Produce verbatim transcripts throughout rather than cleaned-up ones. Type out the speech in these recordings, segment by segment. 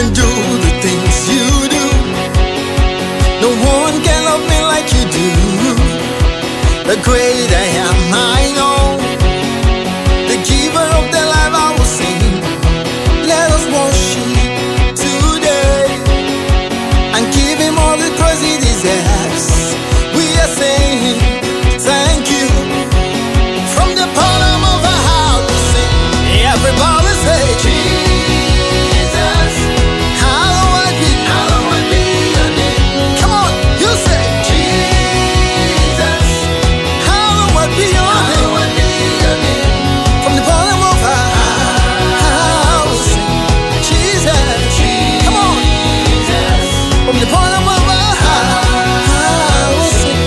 can do the things you do. No one can love me like you do. The great I am, I know. The giver of the life I will sing. Let us worship today and give him all the praise he deserves. We are saying thank you. From the bottom of our heart we sing. Everybody say Jesus, hallowed be, hallowed be your name. Come on, you say Jesus, hallowed be your name. Hallowed be your name. From the bottom of our heart we sing Jesus, come on. From the bottom of our heart we sing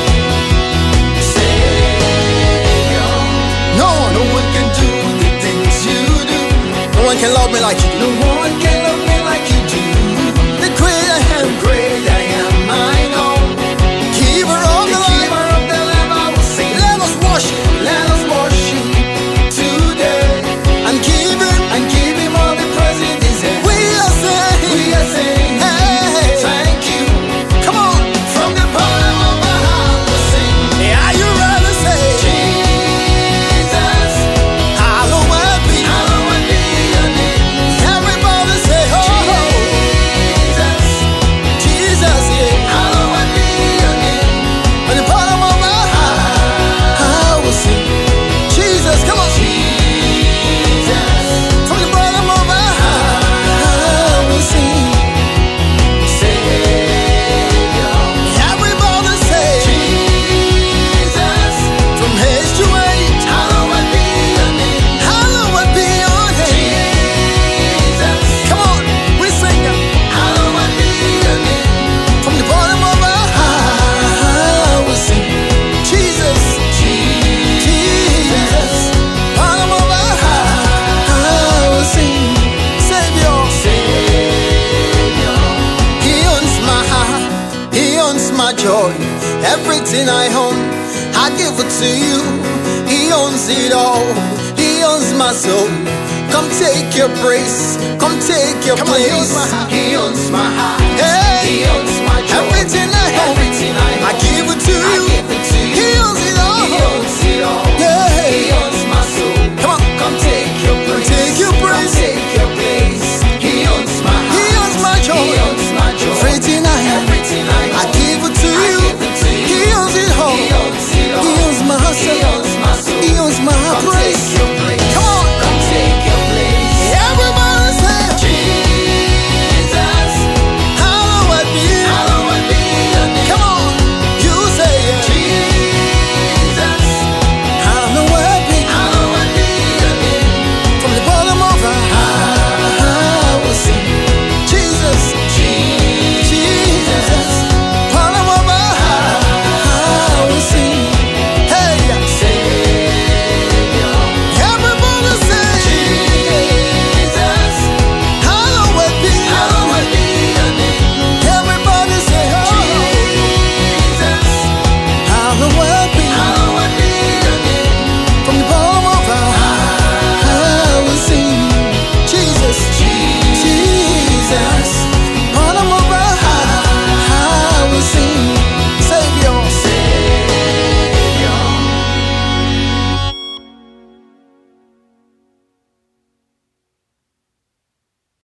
Savior. No, no one can do the things you do. No one can love me like you do. No one can love me like you do. The great I am, great I am, I know. Giver of the life, giver of the life I will sing. Let us worship, let us worship today and give him, and give him all the praise he deserves. We are saying, we are saying, hey, thank you. Come on, from the bottom of our heart we sing. Are you ready to say Jesus, hallowed be, hallowed be your name. Everybody say, oh, Jesus, Jesus, yeah, hallowed be your name. From the bottom of our heart we sing Jesus, come on. Jesus, from the bottom of our heart we sing Savior. Everybody say Jesus, from age to age, hallowed be your name. Hallowed be your name. Jesus, come on, we sing it. Hallowed be your name. From the bottom of our heart we sing Jesus, Jesus. Bottom of our heart we sing Savior, Savior. He owns my heart, he owns my joy. Everything I own, I give it to you. He owns it all, he owns my soul. Come take your praise, come take your Come on, place. he owns my heart. He owns